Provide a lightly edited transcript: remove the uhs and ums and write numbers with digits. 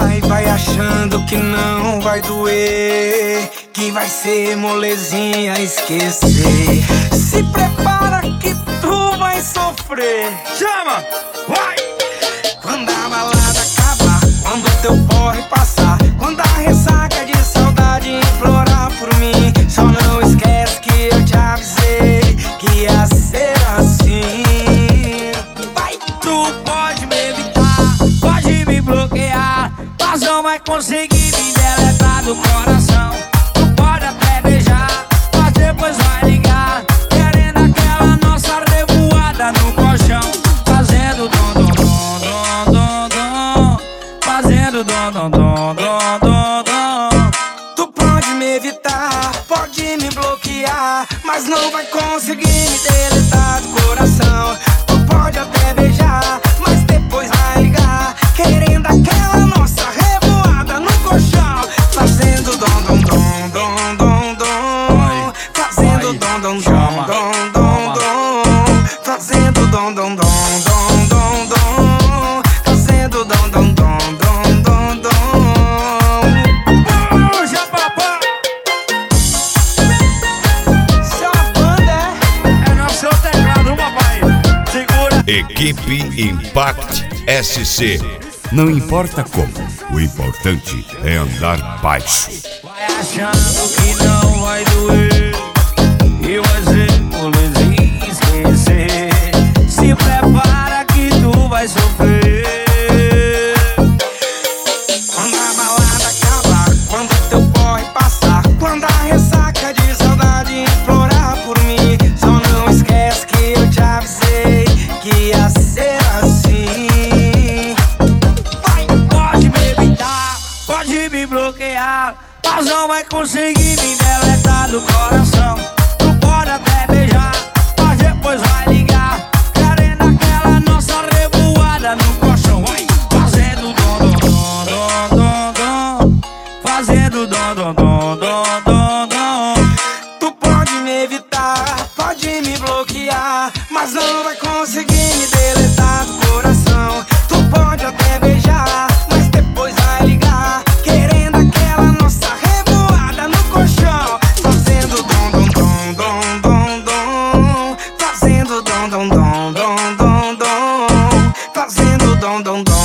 vai achando que não vai doer, que vai ser molezinha esquecer. Se prepara que tu vai sofrer. Chama! Vai! Quando a balada acabar, quando teu porre passar, quando a ressaca de saudade implorar por mim, só não esquece que eu te avisei que ia ser assim. Vai! Tu pode me evitar, pode me bloquear, mas não vai conseguir me deletar do coração. Tu pode até beijar, mas depois vai ligar, querendo aquela nossa revoada no colchão, fazendo dom dom dom dom dom dom, fazendo dom dom dom dom dom dom. Tu pode me evitar, pode me bloquear, mas não vai conseguir me deletar do coração. Tu pode até beijar, mas depois vai ligar, querendo aquela nossa revoada no colchão, fazendo dom dom dom dom dom dom, fazendo dom dom dom dom dom dom, fazendo dom dom dom dom dom dom, fazendo dom dom dom dom dom dom. Puxa, papai! Só a banda É nosso teclado, papai! Segura! Equipe Impact SC. Não importa como, o importante é andar baixo. Vai achando que não vai doer e vai ser molezinha esquecer. Se prepara que tu vai sofrer. quando a balada acabar, quando teu porre passar, quando a ressaca de saudade implorar por mim, só não esquece que eu te avisei que ia ser assim. Pode me evitar, pode me bloquear, mas não vai conseguir me deletar do coração. Tu pode até beijar, mas depois vai ligar, querendo aquela nossa revoada no colchão. Vai fazendo dom dom dom dom dom, fazendo dom dom dom dom dom dom. Tu pode me evitar, pode me bloquear, mas não vai conseguir me deletar do coração. Tu pode até beijar, mas depois vai ligar, querendo aquela nossa revoada no colchão, fazendo dom dom dom dom dom dom, fazendo dom dom dom dom dom dom, fazendo dom dom dom.